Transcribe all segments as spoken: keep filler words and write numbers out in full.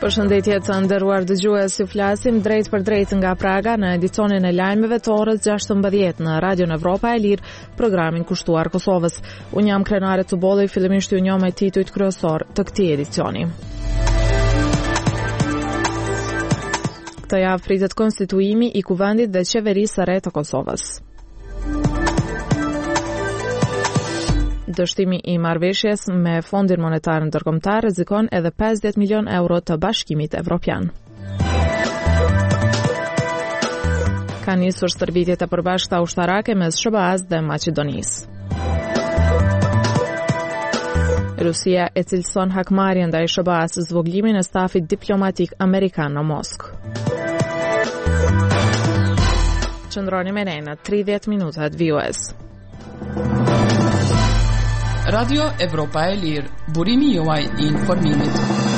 Përshëndetje të nderuar dëgjues, ju flasim drejt për drejt nga Praga në edicionin e lajmeve të orës gjashtëmbëdhjetë në Radion Evropa e Lirë, programin kushtuar Kosovës. Unë jam Krenare Tubolli, fillimisht ju njoh me titujt kryesor të këtij edicioni. Këtë javë pritet konstituimi i kuvendit dhe qeverisë së re të Kosovës. Dështimi i marrëveshjes me Fondin Monetar Ndërkombëtar rrezikon edhe pesëdhjetë milion euro të Bashkimit Evropian. Ka nisur stërvitjet e përbashkëta ushtarake mes S B A-s dhe Maqedonisë. Rusia e cilëson hakmarrjen ndaj S B A-s zvoglimin e stafit diplomatik amerikan në Moskë. Qëndroni me ne në tridhjetë minutat vjues. Radio Evropa e Lirë, burimi juaj i informimit.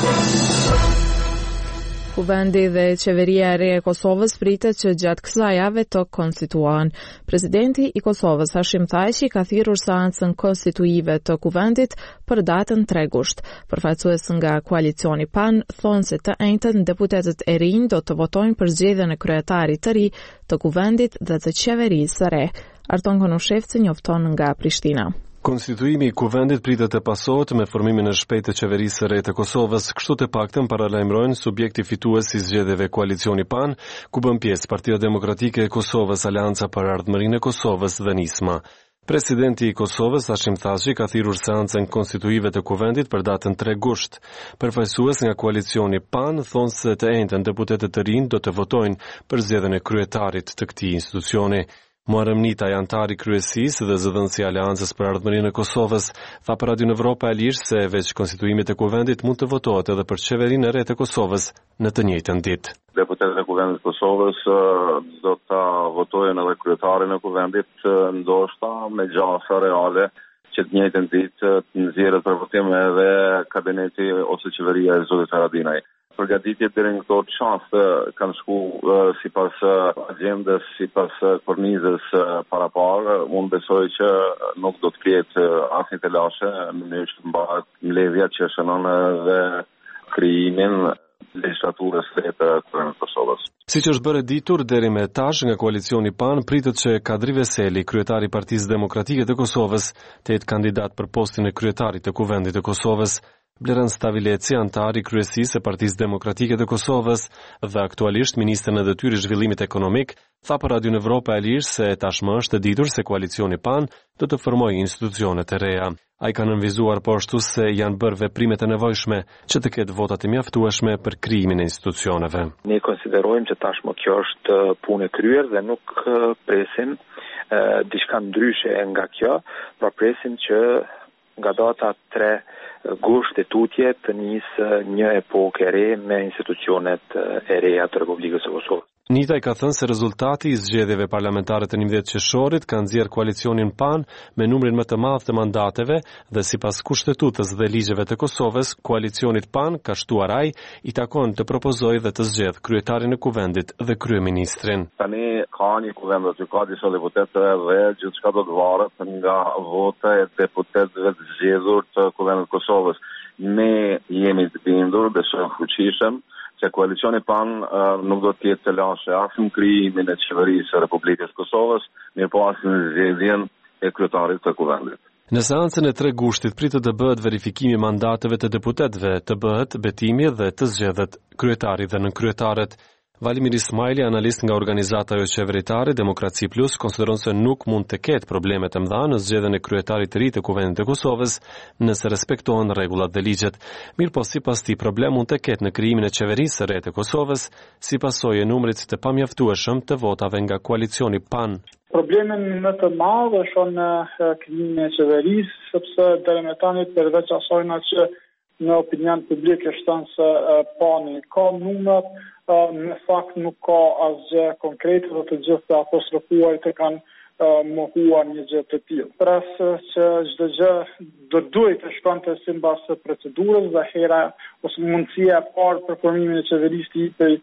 Kuvendi dhe qeveria e re e Kosovës pritet që gjatë kësaj jave të konstituohen. Presidenti i Kosovës Hashim Thaçi ka thirrur seancën konstituive të kuvendit për datën tre gusht. Përfaqësues nga koalicioni P A N thonë se të njëjtën deputetët e rinj do të votojnë për zgjedhjen e kryetarit të ri të kuvendit dhe të qeverisë së re. Arton Konushevci njofton nga Prishtina. Konstituimi i kuvendit pritet të pasohet me formimin e shpejtë të qeverisë së re të Kosovës, kështu të paktën paralajmërojnë subjekti fitues i zgjedhjeve koalicioni P A N, ku bën pjesë Partia Demokratike e Kosovës, Aleanca për Ardhmërinë e Kosovës dhe Nisma. Presidenti i Kosovës Hashim Thaçi ka thirrur seancën konstituive të kuvendit për datën tre gusht. Përfaqësues nga koalicioni P A N thonë se të njëjtën deputetët të rinj do të votojnë për zgjedhjen e kryetarit të këtij institucioni. Muharrem Nitaj, antari kryesisë dhe zëdhënësi i Aleancës për Ardhmërinë e Kosovës, tha për Radio Evropa e Lirë se veç konstituimit të kuvendit mund të votohet edhe për qeverinë e re të Kosovës në të njëjtën ditë. Deputetët e kuvendit të Kosovës do të votojnë edhe kryetarin e kuvendit, ndoshta me gjasa reale që të njëjtën ditë të nxjerrët për votim edhe kabineti ose qeveria e zotit Haradinaj. Përgatitjet deri në këto çaste kanë shku uh, sipas uh, agjendës, sipas uh, kornizës uh, paraparë. Unë besoj që nuk do të ketë uh, asnjë të lashe në mënyrë që të mbahet mbledhja që shënon dhe krijimin legjislaturës së të Kosovës. Siç është bërë ditur deri më tash nga koalicioni P A N, pritet që Kadri Veseli, kryetari i Partisë Demokratike të Kosovës, të jetë kandidat për postin e kryetarit të kuvendit të Kosovës. Bleran Stavileci, antari kryesisë e Partisë Demokratike të Kosovës dhe aktualisht ministri i detyrë i zhvillimit ekonomik, tha për Radio Evropa e Lirë se tashmë është e ditur se koalicioni P A N do të formojë institucione të reja. Ai ka nënvizuar po ashtu se janë bërë veprimet e nevojshme që të ketë votat e mjaftueshme për krijimin e institucioneve. Ne konsiderojmë që tashmë kjo është punë e kryer dhe nuk presim uh, diçka ndryshe nga kjo, por presim që nga data tre gusht e tutje të nisë një epokë e re me institucionet e reja të Republikës së Kosovës. Nitaj ka thënë se rezultati i zgjedhjeve parlamentare të njëmbëdhjetë qershorit ka nxjerrë koalicionin P A N me numrin më të madh të mandateve dhe sipas kushtetutës dhe ligjeve të Kosovës, koalicionit P A N ka shtuar ai i takon të propozojë dhe të zgjedh kryetarin e kuvendit dhe kryeministrin. Tani ka një kuvend që ka disa deputetë dhe gjithçka do të varet nga vota e deputetëve të zgjedhur të kuvendit të Kosovës. Ne jemi të bindur, besojmë fuqishëm që koalicioni P A N uh, nuk do të jetë të lashe as në krijimin e qeverisë së Republikës së Kosovës, mirë po as në zgjedhjen e kryetarit të kuvendit. Në seancën e tre gushtit pritet të bëhet verifikimi i mandateve të deputetëve, të bëhet betimi dhe të zgjedhet kryetari dhe nënkryetaret. Valimir Ismaili, analist nga organizata jo qeveritare Demokraci Plus, konsideron se nuk mund të ketë probleme të mëdha në zgjedhjen e kryetarit të ri të kuvendit të Kosovës nëse respektohen rregullat dhe ligjet. Mirë po sipas tij problem mund të ketë në krijimin e qeverisë së re të Kosovës si pasojë e numrit të pamjaftueshëm të votave nga koalicioni P A N. Problemin më të madh është në krijimin e qeverisë, sepse deri më tani përveç asaj që në opinion publik është thënë se P A N ka numrat, në fakt nuk ka asgjë konkrete dhe të gjithë apostrofuarit e kanë uh, mohuar një gjë të tillë. Pres që çdo gjë do duhet të shkonte sipas procedurës dhe hera ose mundësia e parë për formimin e qeverisë të hipej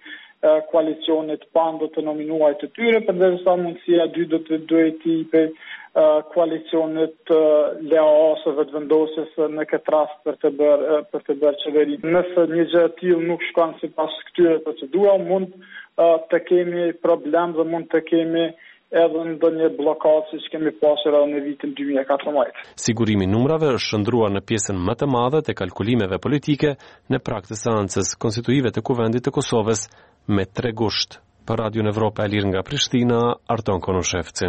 koalicionit pan do të nominuar të tyre, përderisa mundësia dy do të duhet i për koalicionit leaosëve të vendosjes në këtë rast për të bërë për të bërë qeveri. Nëse një gjë e tillë nuk shkon sipas këtyre procedurave, mund të kemi problem dhe mund të kemi edhe ndonjë blokadë siç kemi pasur edhe në vitin dy mijë e katërmbëdhjetë. Sigurimi i numrave është shndruar në pjesën më të madhe të kalkulimeve politike në prag të seancës konstituive të Kuvendit të Kosovës me tre gusht. Për Radion Evropa e Lirë nga Prishtina, Arton Konushevci.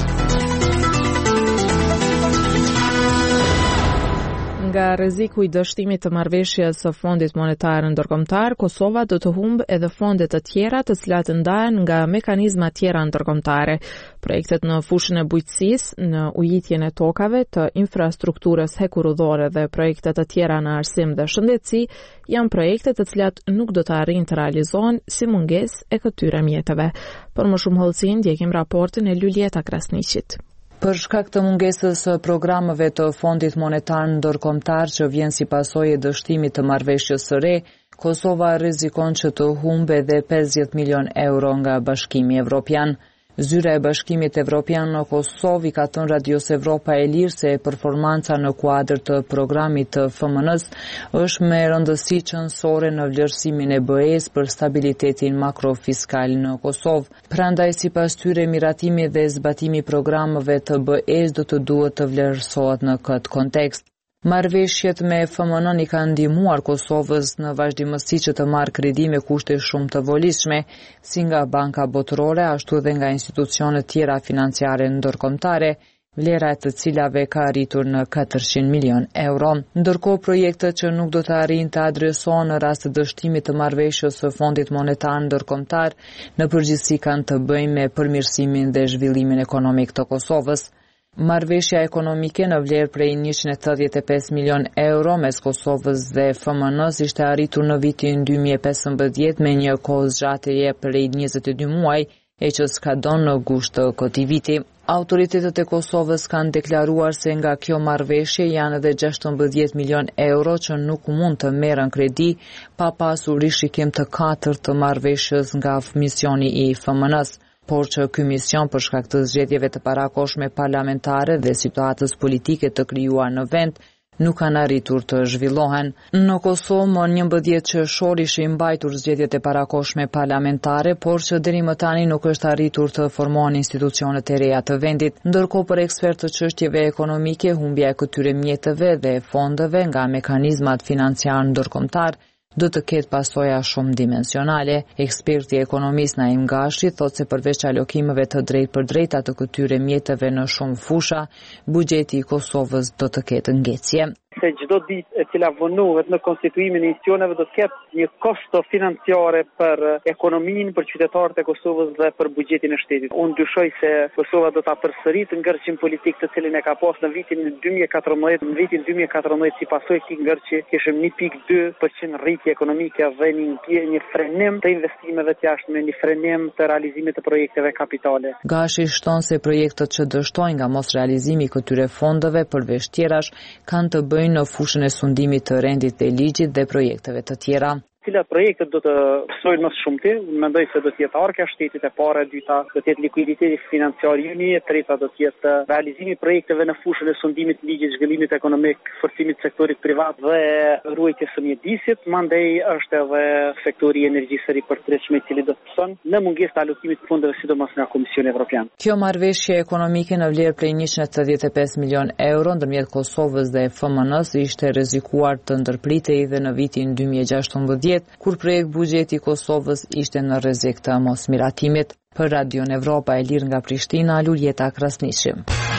Nga rreziku i dështimit të marrëveshjes së Fondit Monetar Ndërkombëtar, Kosova do të humbë edhe fonde të tjera të cilat ndahen nga mekanizma tjera ndërkombëtare. Projektet në fushën e bujqësisë, në ujitjen e tokave, të infrastrukturës hekurudhore dhe projekte të tjera në arsim dhe shëndetësi janë projekte të cilat nuk do të arrijnë të realizohen si mungesë e këtyre mjeteve. Për më shumë hollësi ndjekim raportin e Lulieta Krasniqit. Për shkak të mungesës së programeve të Fondit Monetar Ndërkombëtar që vjen si pasojë e dështimit të marrëveshjes së re, Kosova rrezikon që të humbë edhe pesëdhjetë milion euro nga Bashkimi Evropian. Zyra e Bashkimit Evropian në Kosovë ka thënë Radios Evropa e Lirë se performanca në kuadër të programit të F M N-s është me rëndësi qëndësore në vlerësimin e B E-s për stabilitetin makrofiskal në Kosovë. Prandaj sipas tyre miratimi dhe zbatimi programeve të B E-s do të duhet të vlerësohet në këtë kontekst. Marrëveshjet me F M N-n i kanë ndihmuar Kosovës në vazhdimësi që të marrë kredi me kushte shumë të volitshme, si nga Banka Botërore, ashtu edhe nga institucionet tjera financiare ndërkombëtare, vlera e të cilave ka arritur në katërqind milion euro. Ndërkohë projektet që nuk do të arrijnë të adresohen në rast të dështimit të marrëveshjes së Fondit Monetar Ndërkombëtar, në përgjithësi kanë të bëjnë me përmirësimin dhe zhvillimin ekonomik të Kosovës. Marrëveshja ekonomike në vlerë prej njëqind e tetëdhjetë e pesë milion euro mes Kosovës dhe F M N-s ishte arritur në vitin dy mijë e pesëmbëdhjetë me një kohë zgjatjeje prej njëzet e dy muaj, e që skadon në gusht të këtij viti. Autoritetet e Kosovës kanë deklaruar se nga kjo marrëveshje janë edhe gjashtëmbëdhjetë milion euro që nuk mund të merren kredi pa pasur rishikim të katërt të marrëveshjes nga misioni i F M N-s. Por që ky mision për shkak të zgjedhjeve të parakohshme parlamentare dhe situatës politike të krijuar në vend, nuk kanë arritur të zhvillohen. Në Kosovë më njëmbëdhjetë qershor ishin mbajtur zgjedhjet e parakohshme parlamentare, por që deri më tani nuk është arritur të formohen institucionet e reja të vendit. Ndërkohë për ekspertë të çështjeve ekonomike, humbja e këtyre mjeteve dhe fondeve nga mekanizmat financiar ndërkombëtar do të ketë pasoja shumë dimensionale. Eksperti ekonomist Naim Gashi thotë se përveç alokimeve të drejtpërdrejta të këtyre mjeteve në shumë fusha, buxheti i Kosovës do të ketë ngecje. Se çdo ditë e cila vonohet në konstituimin e institucioneve do të ketë një kosto financiare për ekonominë, për qytetarët e Kosovës dhe për buxhetin e shtetit. Unë dyshoj se Kosova do ta përsëritë ngërçin politik të cilin e ka pas në vitin dy mijë e katërmbëdhjetë. Në vitin dy mijë e katërmbëdhjetë si pasojë këtij ngërçi kishim një pikë dy përqind rritje ekonomike dhe një, një frenim të investimeve të jashtme, një frenim të realizimit të projekteve kapitale. Gashi shton se projektet që dështojnë nga mos realizimi i këtyre fondeve përveç tjerash kanë të bëjnë në fushën e sundimit të rendit të ligjit dhe projekteve të tjera. Cilat projektet do të pësojnë më shumë ti, mendoj se do të jetë arka shtetit e para, e dyta do të jetë likuiditeti financiar i Uni, e treta do të jetë realizimi i projekteve në fushën e sundimit të ligjit, zhvillimit ekonomik, forcimit të sektorit privat dhe ruajtjes së mjedisit, mandej është edhe sektori i energjisë së ripërtëreshme i cili do të pëson në mungesë të alokimit të fondeve sidomos nga Komisioni Evropian. Kjo marrëveshje ekonomike në vlerë prej njëqind e tetëdhjetë e pesë milion euro ndërmjet Kosovës dhe F M N-s ishte rrezikuar të ndërpritej edhe në vitin dy mijë e gjashtëmbëdhjetë, kur projekt buxheti i Kosovës ishte në rrezik të mosmiratimit. Për Radion Evropa e Lirë nga Prishtina, Lulieta Krasniqi.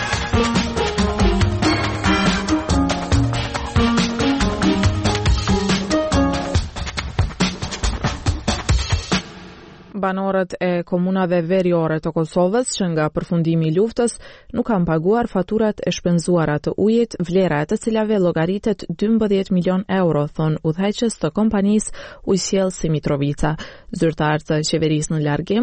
Banorët e komunave veriore të Kosovës që nga përfundimi i luftës nuk kanë paguar faturat e shpenzuara të ujit, vlera e të cilave llogaritet dymbëdhjetë milion euro, thon udhëheqës të kompanisë Ujësjellësi Mitrovica. Zyrtarët e qeverisë në largim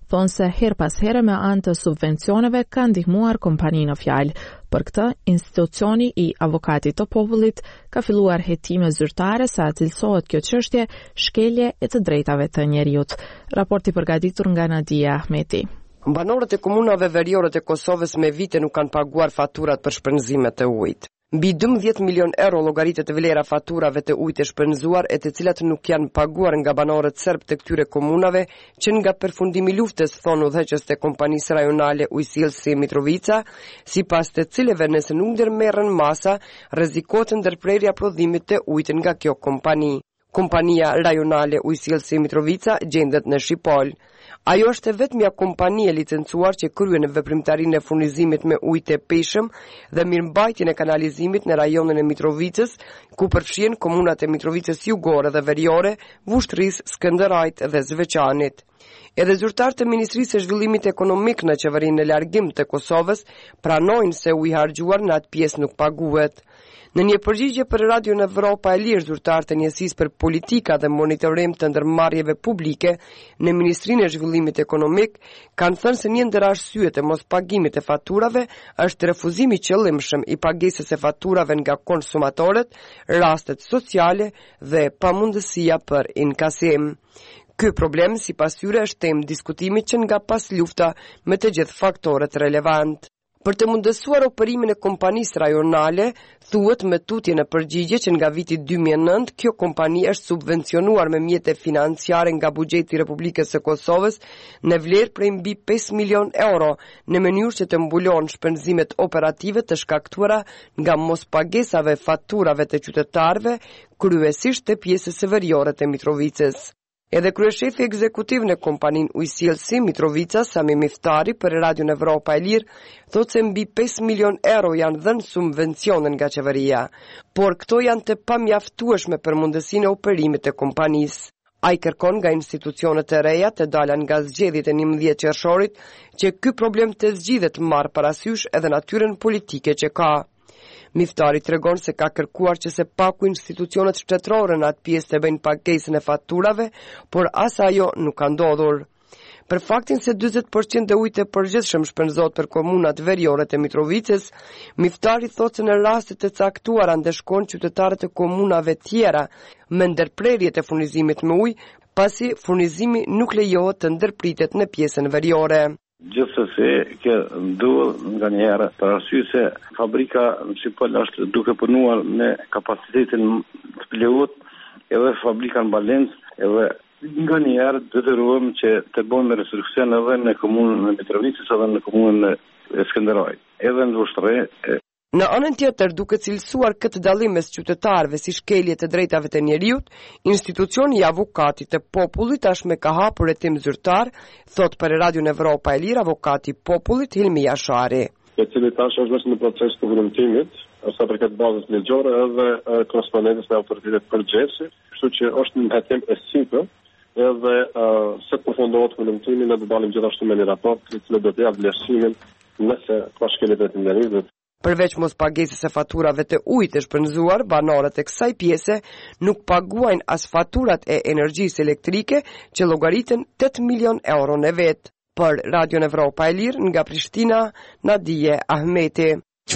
thonë se her pas here me anë të subvencioneve ka ndihmuar kompaninë në fjalë. Për këtë, institucioni i avokatit të popullit ka filluar hetime zyrtare sa cilësohet kjo çështje shkelje e të drejtave të njerëzit. Raporti përgatitur nga Nadia Ahmeti. Banorët e komunave veriore të Kosovës me vite nuk kanë paguar faturat për shpenzimet e ujit. Mbi dymbëdhjetë milion euro llogaritet vlera faturave të ujit të shpenzuar e të cilat nuk janë paguar nga banorët serb të këtyre komunave që nga përfundimi i luftës, thonë udhëheqës të kompanisë rajonale Ujësillësi Mitrovica, sipas të cilëve nëse nuk ndërmerren masa, rrezikohet ndërprerja prodhimit të ujit nga kjo kompani. Kompania rajonale Ujësillësi Mitrovica gjendet në Shqipol. Ajo është e vetmja kompani e licencuar që kryen veprimtarinë e furnizimit me ujë të peshëm dhe mirëmbajtjen e kanalizimit në rajonin e Mitrovicës, ku përfshihen komunat e Mitrovicës jugore dhe veriore, Vushtrrisë, Skënderajt dhe Zveçanit. Edhe zyrtarët e Ministrisë së Zhvillimit Ekonomik në qeverinë në largim të Kosovës pranojnë se uji harxhuar në atë pjesë nuk paguhet. Në një përgjigje për Radio Evropa e Lirë, zyrtarët e njësisë për politika dhe monitorim të ndërmarrjeve publike në Ministrinë e Zhvillimit Ekonomik kanë thënë se një ndër arsyet e mospagimit të faturave është refuzimi qëllimshëm i pagesës e faturave nga konsumatorët, rastet sociale dhe pamundësia për inkasim. Ky problem, sipas tyre, është temë diskutimi që nga pas lufta me të gjithë faktorët relevant. Për të mundësuar operimin e kompanisë rajonale, thuhet me tutje në përgjigje që nga viti dy mijë e nëntë kjo kompani është subvencionuar me mjete financiare nga buxheti i Republikës së Kosovës në vlerë prej mbi pesë milion euro, në mënyrë që të mbulon shpenzimet operative të shkaktuara nga mospagesave faturave të qytetarëve, kryesisht të pjesës së veriore të Mitrovicës. Edhe kryeshefi ekzekutiv në kompaninë Ujësillësi Mitrovica, Sami Miftari, për Radio Evropa e Lirë, thotë se mbi pesë milion euro janë dhënë subvencione nga qeveria, por këto janë të pamjaftueshme për mundësinë e operimit të kompanisë. Ai kërkon nga institucionet e reja të dalan nga zgjedhjet e njëmbëdhjetë qershorit që ky problem të zgjidhet marrë parasysh edhe natyrën politike që ka. Miftari tregon se ka kërkuar që se paku institucionet shtetërore në atë pjesë të bëjnë pagesën e faturave, por as ajo nuk ka ndodhur. Për faktin se dyzet përqind e ujit e përgjithshëm shpenzohet për komunat veriore të Mitrovicës, Miftari thotë se në raste të caktuara ndeshkon qytetarët e komunave tjera me ndërprerjet e furnizimit me ujë, pasi furnizimi nuk lejohet të ndërpritet në pjesën veriore. Gjithsesi, kjo duhet nga njëherë për arsye se fabrika në Shqipëri është duke punuar me kapacitetin të plot, edhe fabrika në Balencë, edhe nga njëherë detyrohem që të bëjmë restruksion edhe në komunën e Mitrovicës edhe në komunën e Skënderajt, edhe në Vushtrri. Në anën tjetër, duke cilësuar këtë dallim mes qytetarëve si shkelje të drejtave të njerëzit, institucioni i avokatit të popullit tashmë ka hapur hetim zyrtar, thot për Radio Evropa e Lirë avokati i popullit Hilmi Jashari. I cili tash është në proces të volumtimit, sa përket bazës ligjore edhe korrespondencës me autoritetet përgjithëse, kështu që është në hetim e sipër, edhe uh, se përfundohet volumtimi ne do dalim gjithashtu me një raport i cili do të japë vlerësimin nëse ka shkelje të njerëzit. Përveç mos pagesës e faturave të ujit të shpenzuar, banorët e kësaj pjese nuk paguajnë as faturat e energjisë elektrike që llogariten tetë milion euro në vit. Për Radio Evropa e Lirë nga Prishtina, Nadia Ahmeti.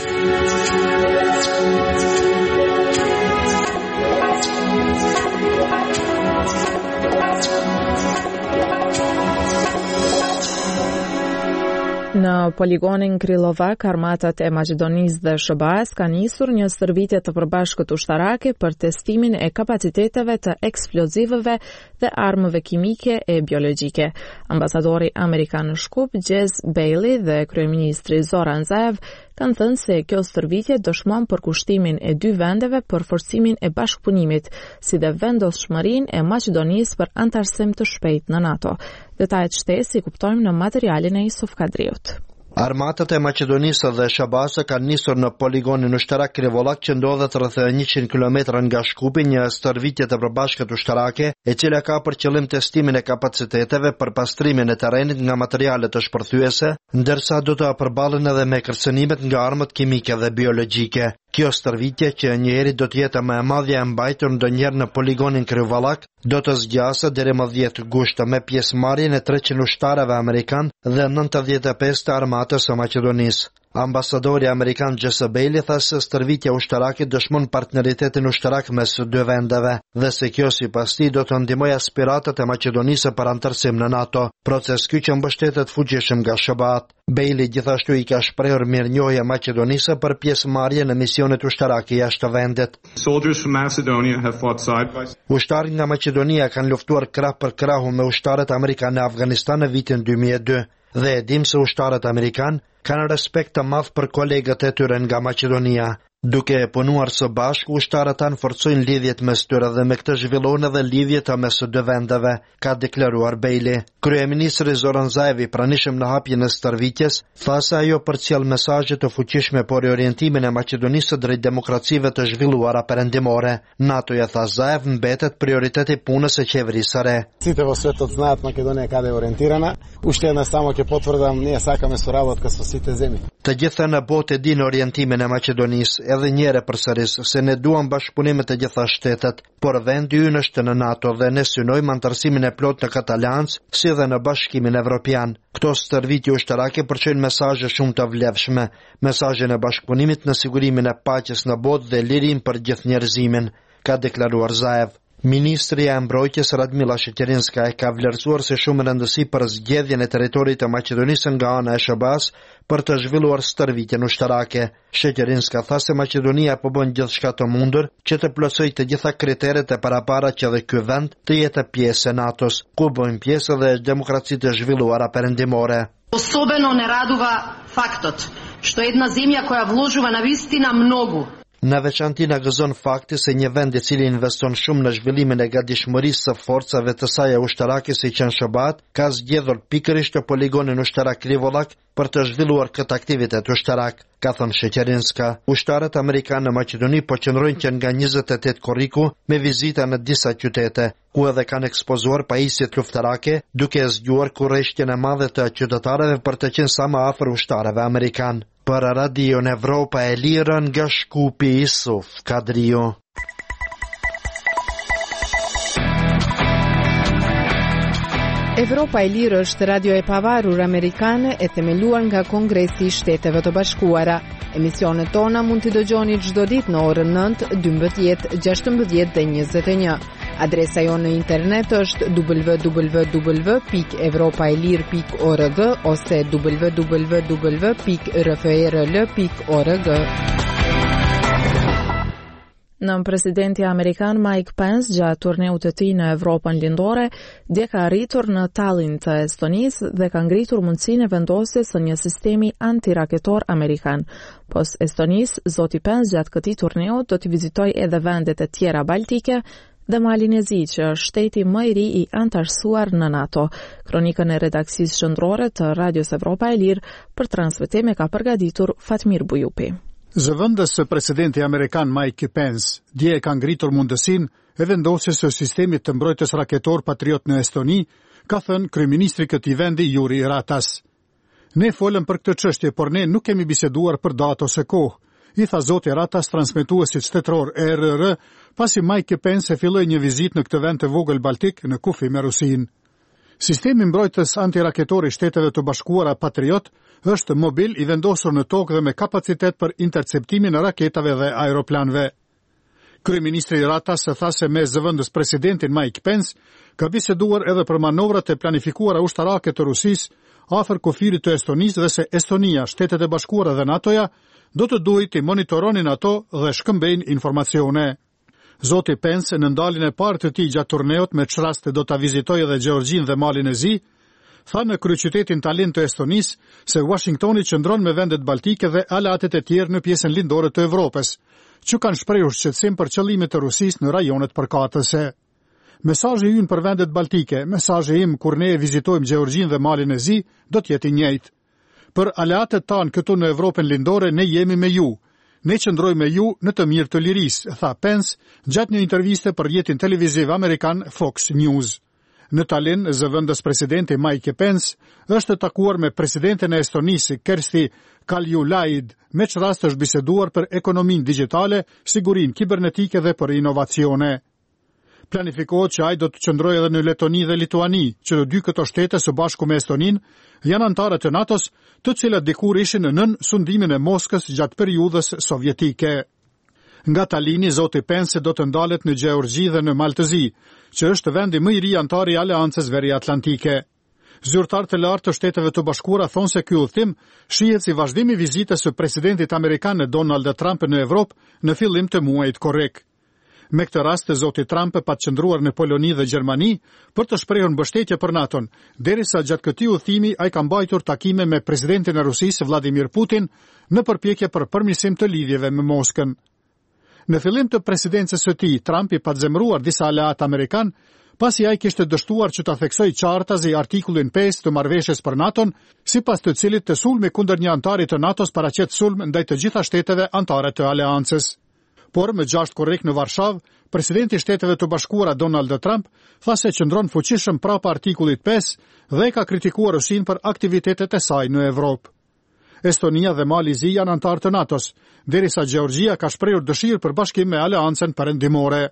Në poligonin Krylovak, armatat e Maqedonisë dhe S B A-s ka nisur një stërvitje të përbashkët ushtarake për testimin e kapaciteteve të eksplozivëve dhe armëve kimike e biologjike. Ambasadori Amerikan në Shkup, Jez Bailey dhe kryeministri Zoran Zaev kanë thënë se kjo stërvitje dëshmon përkushtimin e dy vendeve për forcimin e bashkëpunimit, si dhe vendosshmërinë e Maqedonisë për antarësim të shpejtë në NATO. Detajet shtesë i kuptojmë në materialin e Isuf Kadriut. Armatat e Maqedonisë dhe S B A-s kanë nisur në poligonin ushtarak Krivolak që ndodhet rreth njëqind kilometra nga Shkupi një stërvitje të përbashkët ushtarake, e cila ka për qëllim testimin e kapaciteteve për pastrimin e terrenit nga materiale të shpërthyese, ndërsa do të përballen edhe me kërcënimet nga armët kimike dhe biologjike. Kjo stërvitje që njëri do të jetë më e madhja e mbajtur ndonjëherë në poligonin Kryvallak do të zgjasë deri më dhjetë gusht me pjesëmarrjen e treqind ushtarëve amerikan dhe nëntëdhjetë e pesë të armatës së Maqedonisë. Ambasadori amerikan Jesse Bailey tha se stërvitja ushtarake dëshmon partneritetin ushtarak mes së dy vendeve dhe se kjo sipas tij do të ndihmojë aspiratat e Maqedonisë për antarësim në NATO, proces ky që mbështetet fuqishëm nga S B A-t. Bailey gjithashtu i ka shprehur mirënjohje Maqedonisë për pjesëmarrje në misionet ushtarake jashtë vendit. Ushtarët nga Maqedonia kanë luftuar krah për krahu me ushtarët amerikanë në Afganistan në vitin dy mijë e dy dhe e dim se ushtarët amerikanë kanë respekt të madh për kolegët e tyre nga Maqedonia. Duke e punuar së bashku, ushtarët tanë forcojnë lidhjet mes tyre dhe me këtë zhvillohen edhe lidhjet mes së dy vendeve, ka deklaruar Bailey. Kryeministri Zoran Zaev, i pranishëm në hapjen e stërvitjes, tha se ajo përcjell mesazhe të fuqishme për orientimin e Maqedonisë drejt demokracive të zhvilluara perëndimore. NATO-ja, tha Zaev, mbetet prioriteti punës së qeverisë së re. Сите во светот знаат Македонија каде е ориентирана. Уште една само ќе потврдам, ние сакаме соработка со сите земји. Të gjitha në botë e dinë orientimin e Maqedonisë, edhe njëre përsëris se ne duam bashkëpunimet e gjitha shtetet, por vendi ynë është në NATO dhe ne synojmë antarësimin e plot në këtë aleancë, si dhe në Bashkimin Evropian. Këto stërvitje ushtarake përçojnë mesazhe shumë të vlefshme, mesazhen e bashkëpunimit në sigurimin e paqes në botë dhe lirin për gjithë njerëzimin, ka deklaruar Zaev. Ministri e Mbrojtjes Radmila Sheqerinska e ka vlerësuar se shumë rëndësi për zgjedhjen e territorit të Maqedonisë nga ana e S B A-s për të zhvilluar stërvitjen ushtarake. Sheqerinska tha se Maqedonia po bën gjithçka të mundur që të plotësojë të gjitha kriteret e parapara që dhe ky vend të jetë pjesë e NATO-s, ku bën pjesë edhe demokracitë e zhvilluara perëndimore. Особено не радува фактот што една земја која вложува навистина многу. Në veçanti na gëzon fakti se një vend i cili investon shumë në zhvillimin e gatishmërisë së forcave të saj ushtarake si që në S B A, ka zgjedhur pikërisht të poligonin ushtarak Kryvallak për të zhvilluar këtë aktivitet ushtarak, ka thënë Sheqerinska. Ushtarët amerikanë në Maqedoni po qëndrojnë që nga njëzet e tetë korriku me vizita në disa qytete, ku edhe kanë ekspozuar pajisjet luftarake, duke zgjuar kurreshtjen e madhe të qytetarëve për të qenë sa më afër ushtarëve amerikanë. Për Radio në Evropa e Lirë nga Shkupi Isuf Kadrio. Evropa e Lirë është radio e pavarur amerikane e themeluar nga Kongresi i Shteteve të Bashkuara. Emisionet tona mund t'i dëgjoni çdo ditë në orën nëntë, dymbëdhjetë, gjashtëmbëdhjetë dhe njëzet e një. Adresa jonë në internet është w w w pikë evropaelir pikë org ose w w w pikë r f r l pikë org. Nën presidenti amerikan Mike Pence gjatë turneut të tij në Evropën lindore, dje ka arritur në Tallinn të Estonisë dhe ka ngritur mundësinë e vendosjes së një sistemi antiraketor amerikan. Pos Estonisë, zoti Pence gjatë këtij turneu do të vizitojë edhe vendet e tjera baltike dhe Malin e Zi, që është shteti më i ri i antarësuar në NATO. Kronikën e redaksisë qendrore të Radios Evropa e Lirë për transmetim e ka përgatitur Fatmir Bujupi. Zëvendës së presidenti amerikan Mike Pence dje e ka ngritur mundësinë e vendosjes së sistemit të mbrojtjes raketor Patriot në Estoni, ka thënë kryeministri i këtij vendi Juri Ratas. Ne folëm për këtë çështje, por ne nuk kemi biseduar për datë ose kohë, i tha zoti Ratas transmetuesit shtetror E R R, pasi Mike Pence e filloi një vizitë në këtë vend të vogël baltik në kufi me Rusinë. Sistemi mbrojtës antiraketor i Shteteve të Bashkuara Patriot është mobil i vendosur në tokë dhe me kapacitet për interceptimin e raketave dhe aeroplanëve. Kryeministri Ratas tha se me zëvendës presidentin Mike Pence ka biseduar edhe për manovrat e planifikuara ushtarake të Rusisë afër kufirit të Estonisë dhe se Estonia, Shtetet e Bashkuara dhe NATO-ja do të duhet të monitoronin ato dhe shkëmbejnë informacione. Zoti Pence në ndaljen e parë të tij gjatë turneut me çraste do ta vizitojë edhe Gjeorgjinë dhe Malin e Zi, tha në kryeqytetin Tallinn të Estonisë se Washingtoni qëndron me vendet baltike dhe aleatet e tjerë në pjesën lindore të Evropës, që kanë shprehur shqetësim për qëllimet e Rusisë në rajonet përkatëse. Mesazhi ynë për vendet baltike, mesazhi im kur ne e vizitojmë Gjeorgjinë dhe Malin e Zi, do të jetë i njëjtë. Për aleatet tanë këtu në Evropën lindore ne jemi me ju. Ne qëndrojmë me ju në të mirë të lirisë, tha Pence gjatë një interviste për rrjetin televiziv amerikan Fox News. Në Tallinn, zëvendës presidenti Mike Pence është takuar me presidentin e Estonisë Kersti Kaljulaid, me që rast është biseduar për ekonominë digjitale, sigurinë kibernetike dhe për inovacione. Planifikohet që ai do të qëndrojë edhe në Letoni dhe Lituani, që të dy këto shtete së bashku me Estoninë janë anëtare të NATO-s, të cilat dikur ishin nën sundimin e Moskës gjatë periudhës sovjetike. Nga Tallini, zoti Pence do të ndalet në Gjeorgji dhe në Maltëzi, që është vendi më i ri antar i Aleancës Veriatlantike. Zyrtarë të lartë të Shteteve të Bashkuara thonë se ky udhëtim shihet si vazhdim i vizitës së presidentit amerikan Donald Trump në Evropë në fillim të muajit korrik. Me këtë rast, zoti Trump pa qëndruar në Poloni dhe Gjermani për të shprehur mbështetje për NATO-n, derisa gjatë këtij udhëtimi ai ka mbajtur takime me presidentin e Rusisë Vladimir Putin në përpjekje për përmirësim të lidhjeve me Moskën. Në fillim të presidencës së tij, Trump i pa zemëruar disa aleat amerikan, pasi ai kishte dështuar që ta theksoj qartazi artikullin pesë të marrëveshjes për NATO-n, sipas të cilit të sulmi kundër një antari të NATO-s paraqet sulm ndaj të gjitha shteteve antare të aleancës. Por me gjashtë korrik në Varshavë, presidenti i Shteteve të Bashkuara Donald Trump tha se qëndron fuqishëm prapa artikullit pesë dhe ka kritikuar Rusinë për aktivitetet e saj në Evropë. Estonia dhe Malizi janë antar të NATO-s, derisa Gjeorgjia ka shprehur dëshirë për bashkim me aleancën perëndimore.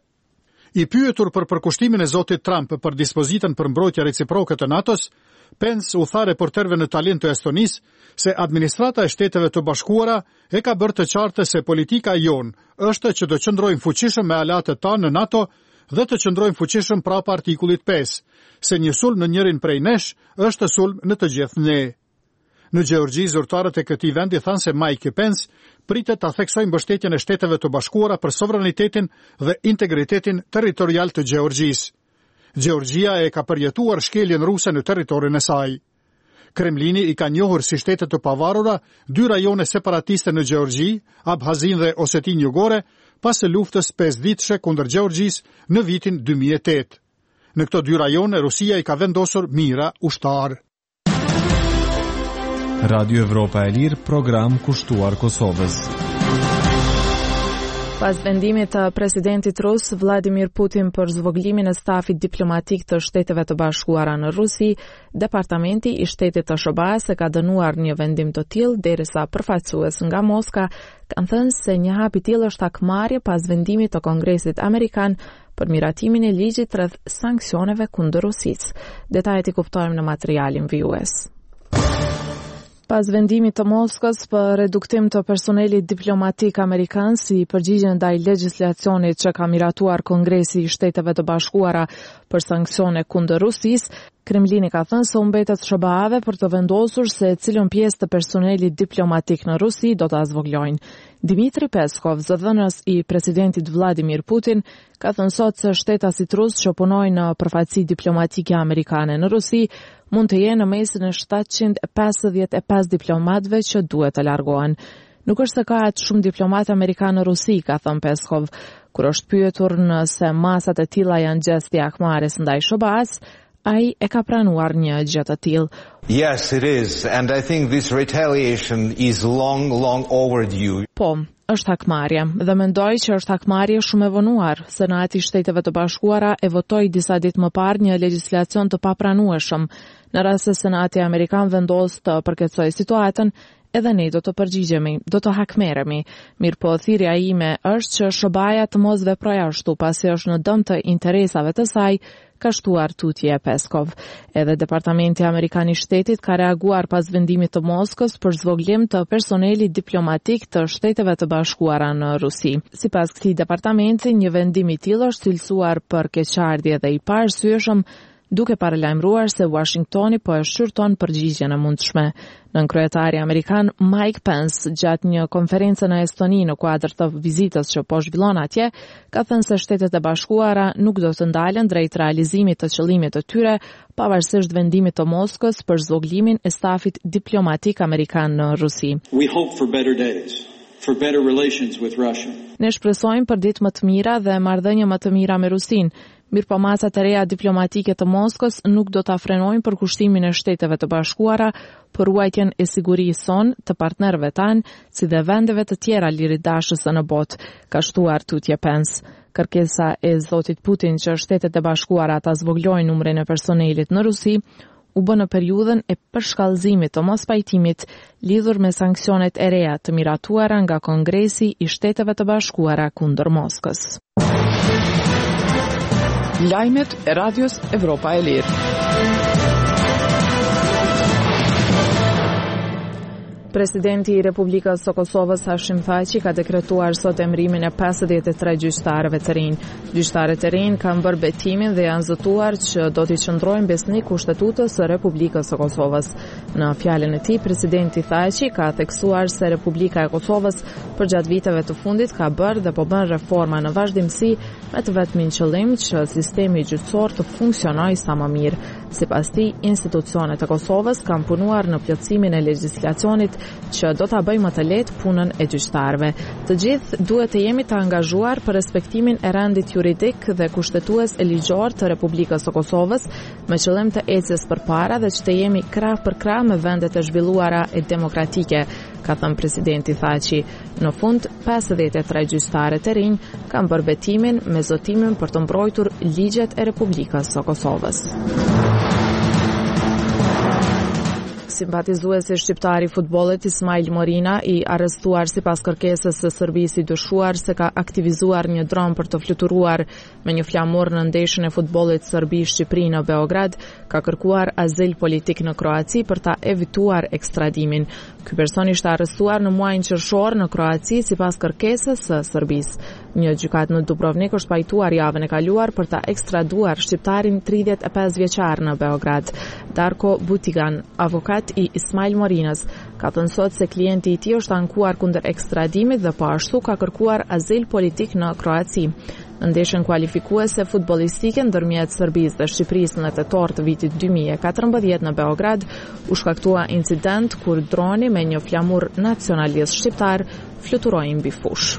I pyetur për përkushtimin e zotit Trump për dispozitën për mbrojtje reciproke të NATO-s, Pence u tha reporterëve në Tallinn të Estonisë se administrata e Shteteve të Bashkuara e ka bërë të qartë se politika e jon është që të qëndrojmë fuqishëm me aleatët tanë në NATO dhe të qëndrojmë fuqishëm prapa artikullit pesë, se një sulm në njërin prej nesh është sulm në të gjithë ne. Në Gjeorgji, zyrtarët e këtij vendi thanë se Mike Pence pritet ta theksojë mbështetjen e Shteteve të Bashkuara për sovranitetin dhe integritetin territorial të Gjeorgjisë. Gjeorgjia e ka përjetuar shkeljen ruse në territorin e saj. Kremlini i ka njohur si shtete të pavarura dy rajone separatiste në Gjeorgji, Abhazinë dhe Osetinë Jugore, pas së luftës pesëditëshe kundër Gjeorgjisë në vitin dy mijë e tetë. Në këto dy rajone Rusia i ka vendosur mira ushtar. Radio Evropa e Lirë, program kushtuar Kosovës. Pas vendimit të presidentit rus Vladimir Putin për zvogëlimin e stafit diplomatik të Shteteve të Bashkuara në Rusi, Departamenti i Shtetit të S B A-s e ka dënuar një vendim të tillë, derisa përfaqësues nga Moska kanë thënë se një hap i tillë është hakmarrje pas vendimit të Kongresit Amerikan për miratimin e ligjit rreth sanksioneve kundër Rusisë. Detajet i kuptojmë në materialin vijues. Pas vendimit të Moskës për reduktim të personelit diplomatik amerikan si përgjigje ndaj legjislacionit që ka miratuar Kongresi i Shteteve të Bashkuara për sanksione kundër Rusisë, Kremlini ka thënë se u mbetet S B A-ve për të vendosur se cilën pjesë të personelit diplomatik në Rusi do ta zvoglojnë. Dmitri Peskov, zëdhënës i presidentit Vladimir Putin, ka thënë sot se shtetasit rus që punojnë në përfaqësi diplomatike amerikane në Rusi mund të jenë në mesin e shtatëqind e pesëdhjetë e pesë diplomatëve që duhet të largohen. Nuk është se ka atë shumë diplomatë amerikanë në Rusi, ka thënë Peskov, kur është pyetur nëse masat e tilla janë gjesti hakmarrjes ndaj S B A-s, ai e ka pranuar një gjë të tillë. Yes, it is, and I think this retaliation is long, long overdue. Po, është hakmarrje dhe mendoj që është hakmarrje shumë e vonuar. Senati i Shteteve të Bashkuara e votoi disa ditë më parë një legjislacion të papranueshëm. Në rast se Senati Amerikan vendos të përkeçojë situatën, edhe ne do të përgjigjemi, do të hakmerremi. Mirë po, thirrja ime është që S B A-ja të mos veprojë ashtu, pasi është në dëm të interesave të saj, ka shtuar tutje Peskov. Edhe Departamenti Amerikan i Shtetit ka reaguar pas vendimit të Moskës për zvoglim të personelit diplomatik të Shteteve të Bashkuara në Rusi. Sipas këtij departamenti, një vendim i tillë është cilësuar për keqardhje dhe i paarsyeshëm, duke paralajmëruar se Washingtoni po e shqyrton përgjigjen e mundshme. Nën kryetari amerikan Mike Pence, gjatë një konferencë në Estoni në kuadër të vizitës që po zhvillon atje, ka thënë se Shtetet e Bashkuara nuk do të ndalen drejt realizimit të qëllimit të tyre, pavarësisht vendimit të Moskës për zvoglimin e stafit diplomatik amerikan në Rusi. We hope for better days. For better relations with Russia. Ne shpresojmë për ditë më të mira dhe marrëdhënie më të mira me Rusinë. Mirë po masat e reja diplomatike të Moskës nuk do ta frenojnë përkushtimin e Shteteve të Bashkuara për ruajtjen e sigurisë son të partnerëve tanë, si dhe vendeve të tjera liridashëse në botë, ka shtuar tutje Pence. Kërkesa e zotit Putin që Shtetet e Bashkuara ta zvoglojnë numrin e personelit në Rusi u bë në periudhën e përshkallëzimit të mospajtimit lidhur me sanksionet e reja të miratuara nga Kongresi i Shteteve të Bashkuara kundër Moskës. Lajmet e Radios Evropa e Lirë. Presidenti i Republikës së Kosovës Hashim Thaçi ka dekretuar sot emërimin e pesëdhjetë e tre gjyqtarëve të rinj. Gjyqtarët e rinj kanë bërë betimin dhe janë zëtuar që do t'i qëndrojnë besnik kushtetutës së Republikës së Kosovës. Në fjalën e tij, presidenti Thaçi ka theksuar se Republika e Kosovës përgjatë viteve të fundit ka bërë dhe po bën reforma në vazhdimsi me të vetmin qëllim që sistemi gjyqësor të funksionojë sa më mirë. Sipas tij, institucionet e Kosovës kanë punuar në plotësimin e legjislacionit që do ta bëjë më të lehtë punën e gjyqtarëve. Të gjithë duhet të jemi të angazhuar për respektimin e rendit juridik dhe kushtetues e ligjor të Republikës së Kosovës, me qëllim të ecjes përpara dhe që të jemi krah për krah me vendet e zhvilluara e demokratike, ka thënë presidenti Thaçi. Në fund, pesëdhjetë e tre gjyqtarë të rinj kanë bërë betimin me zotimin për të mbrojtur ligjet e Republikës së Kosovës. Simpatizuesi shqiptar i futbollit Ismail Morina i arrestuar sipas kërkesës së Serbisë i dyshuar se ka aktivizuar një dron për të fluturuar me një flamur në ndeshjen e futbollit Serbi-Shqipëri në Beograd, ka kërkuar azil politik në Kroaci për ta evituar ekstradimin. Ky person ishte arrestuar në muajin qershor në Kroaci sipas kërkesës së Serbisë. Një gjykat në Dubrovnik është pajtuar javën e kaluar për ta ekstraduar shqiptarin tridhjetë e pesë vjeçar në Beograd. Darko Butigan, avokat i Ismail Morinës, ka thënë sot se klienti i tij është ankuar kundër ekstradimit dhe po ashtu ka kërkuar azil politik në Kroaci. Në ndeshjen kualifikuese futbollistike ndërmjet Serbisë dhe Shqipërisë në tetor të vitit dy mijë e katërmbëdhjetë në Beograd, u shkaktua incident kur droni me një flamur nacionalist shqiptar fluturoi mbi fushë.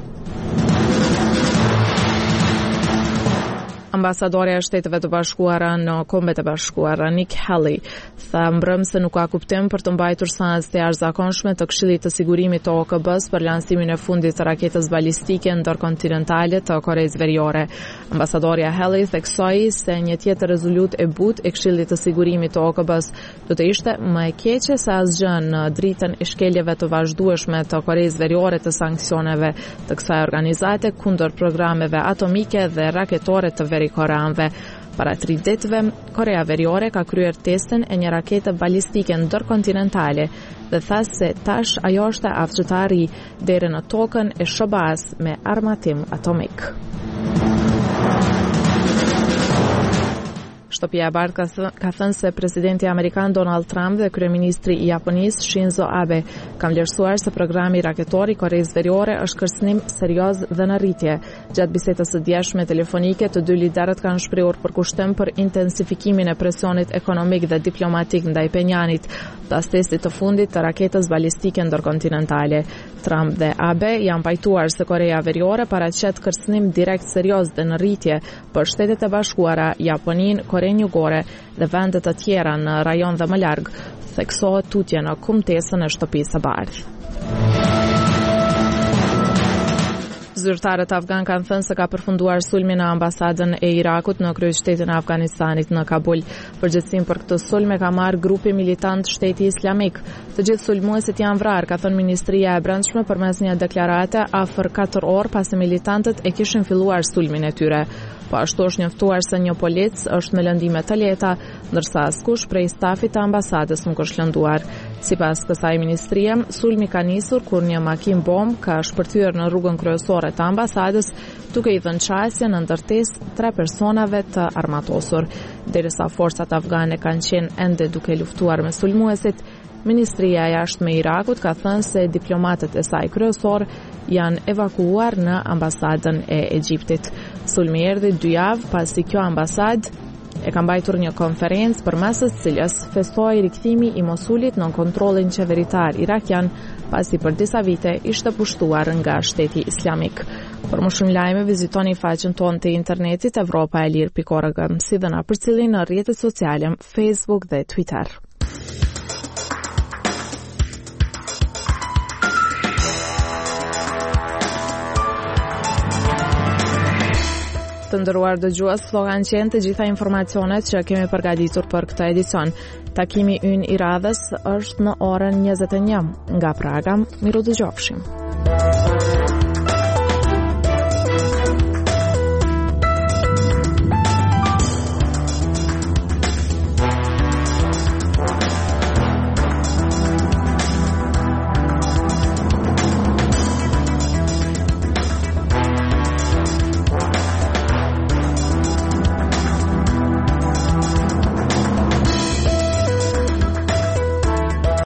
Ambasadorja e Shteteve të Bashkuara në Kombet e Bashkuara, Nikki Haley, tha mbrëm se nuk ka kuptim për të mbajtur seancë të jashtëzakonshme të Këshillit të Sigurimit të O K B-s për lansimin e fundit të raketës balistike ndërkontinentale të Koreas Veriore. Ambasadorja Haley theksoi se një tjetër rezolut e butë e Këshillit të Sigurimit të O K B-s do të ishte më e keqe se asgjë në dritën e shkeljeve të vazhdueshme të Koreas Veriore të sanksioneve të kësaj organizate kundër programeve atomike dhe raketore të Koreanëve. Para tri ditëve, Korea Veriore ka kryer testin e një rakete balistike ndërkontinentale dhe tha se tash ajo është aftë të arrijë deri në tokën e S B A-s me armatim atomik. Shtëpia e Bardhë ka, th ka thënë se presidenti amerikan Donald Trump dhe kryeministri i Japonisë Shinzo Abe kanë vlerësuar se programi raketor i Koreas Veriore është kërcënim serioz dhe në rritje. Gjatë bisedës së djeshme telefonike, të dy liderët kanë shprehur përkushtim për intensifikimin e presionit ekonomik dhe diplomatik ndaj Penjanit, pas testit të fundit të raketës balistike ndërkontinentale. Trump dhe Abe janë pajtuar se Korea Veriore paraqet kërcënim direkt serioz dhe në rritje për Shtetet e Bashkuara, Japoninë, Korenë Jugore dhe vende të tjera në rajon dhe më larg, theksohet tutje në kumtesën e Shtëpisë së Bardhë. Zyrtarët afgan kanë thënë se ka përfunduar sulmi në ambasadën e Irakut në kryeqytetin e Afganistanit në Kabul. Përgjegjësinë për këtë sulm e ka marrë grupi militant Shteti Islamik. Të gjithë sulmuesit janë vrarë, ka thënë Ministria e Brendshme përmes një deklarate afër katër orë pasi militantët e kishin filluar sulmin e tyre. Po ashtu është njoftuar se një polic është me lëndime të lehta, ndërsa askush prej stafit të ambasadës nuk është lënduar. Sipas kësaj ministrie, sulmi ka nisur kur një makinë bomb ka shpërthyer në rrugën kryesore të ambasadës, duke i dhënë qasje në ndërtesë tre personave të armatosur. Derisa forcat afgane kanë qenë ende duke luftuar me sulmuesit, Ministria e Jashtme e Irakut ka thënë se diplomatët e saj kryesor janë evakuuar në ambasadën e Egjiptit. Sulmi erdhi dy javë pasi kjo ambasadë e ka mbajtur një konferencë përmes së cilës festoi rikthimi i Mosulit në kontrollin qeveritar irakian, pasi për disa vite ishte pushtuar nga Shteti Islamik. Për më shumë lajme, vizitoni faqen tonë të internetit evropa e lirë pikë org, si dhe na përcjellni në rrjetet sociale, Facebook dhe Twitter. Të nderuar dëgjues, këto kanë qenë të gjitha informacionet që kemi përgatitur për këtë edicion. Takimi ynë i radhës është në orën njëzet e një. Nga Praga, miru dëgjofshim.